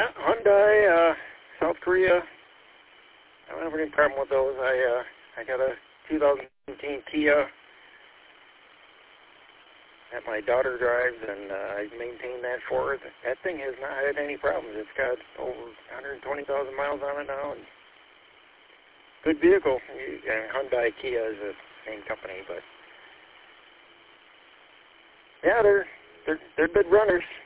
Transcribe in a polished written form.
Yeah, Hyundai, South Korea. I don't have any problem with those. I got a 2017 Kia that my daughter drives, and I maintain that for her. That thing has not had any problems. It's got over 120,000 miles on it now, and good vehicle. Hyundai, Kia is the same company, but yeah, they're good runners.